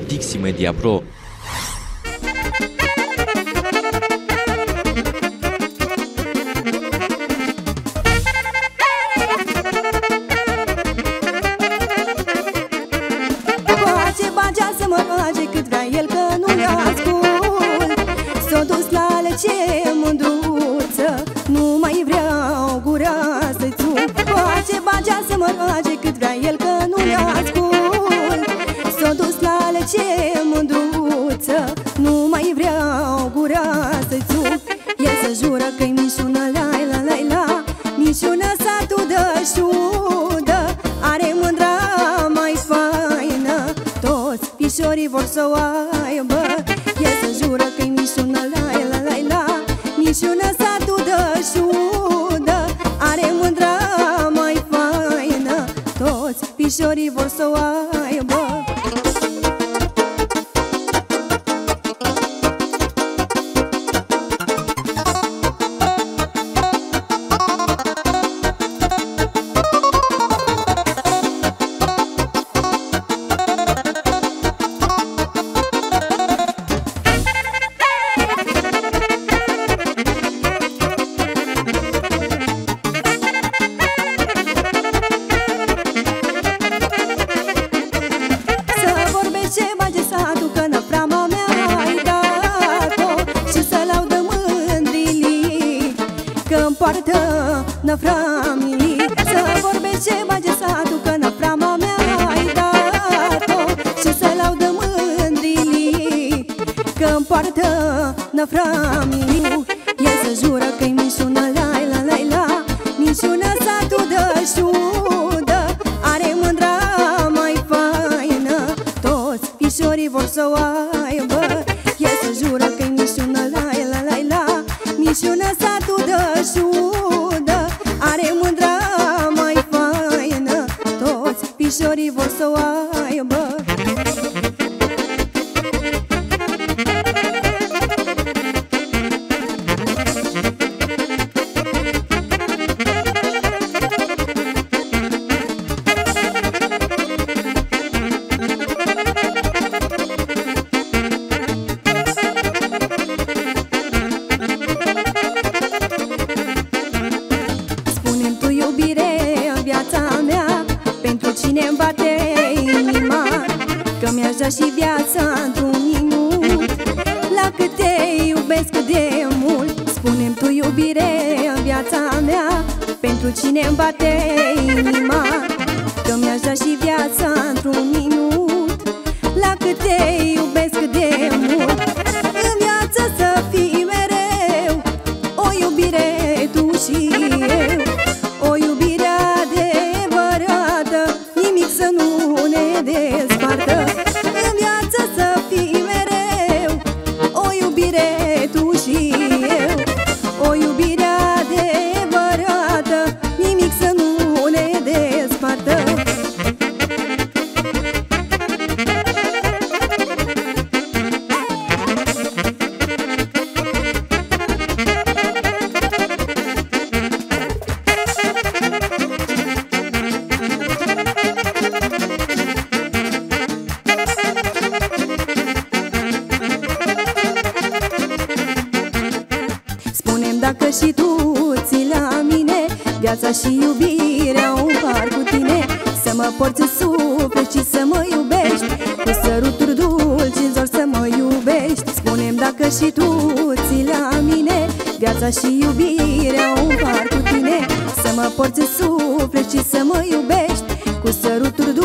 Dixi Media Pro. Bagea să mă roage cât vrea el că nu-i ascult. S-o dus la lece mândruță, nu mai vreau gura să-i țup. Bagea să mă roage cât vrea el că nu-i ascult. S-o dus la lece mândruță, nu mai vreau gura să-i țup. El se jură că-i mișună, lai la lai la, mișună satul de șudă, are mândra mai faină, toți pișorii vor să o aibă. El se jură că-i mișună, lai la lai la, mișună satul de șudă, are mândra mai faină, toți pișorii vor să o aibă. Că-mi poartă năframilii, să vorbești ce bage satul, că năframa mea ai dat-o și să laudă mândrilii, că-mi poartă năframilii. El se jură că-i mișună, lai la lai la, mișună satul de șudă, are mândra mai faină, toți pișorii vor să o aibă. El se jură că-i mișună, lai la lai la, mișună satul de șudă, are mândra mai faină, toți pișorii vor să o aibă. Cine-mi bate inima, că mi-aș da și viața într-un minut. La cât te iubesc cât de mult, spune-mi tu iubire în viața mea. Pentru cine-mi bate inima, că mi-aș da și viața într-un minut. La cât te iubesc cât de mult, în viață să fii mereu o iubire tu și eu, o iubire adevărată, nimic să nu ne despartă. În viață să fii mereu o iubire tu și eu, o iubire adevărată, nimic să nu ne despartă. Dacă și tu ții la mine, viața și iubirea o împart cu tine. Să mă porți în suflet și să mă iubești, cu săruturi dulci în zor să mă iubești. Spune-mi dacă și tu ții la mine, viața și iubirea o împart cu tine. Să mă porți în suflet și să mă iubești, cu săruturi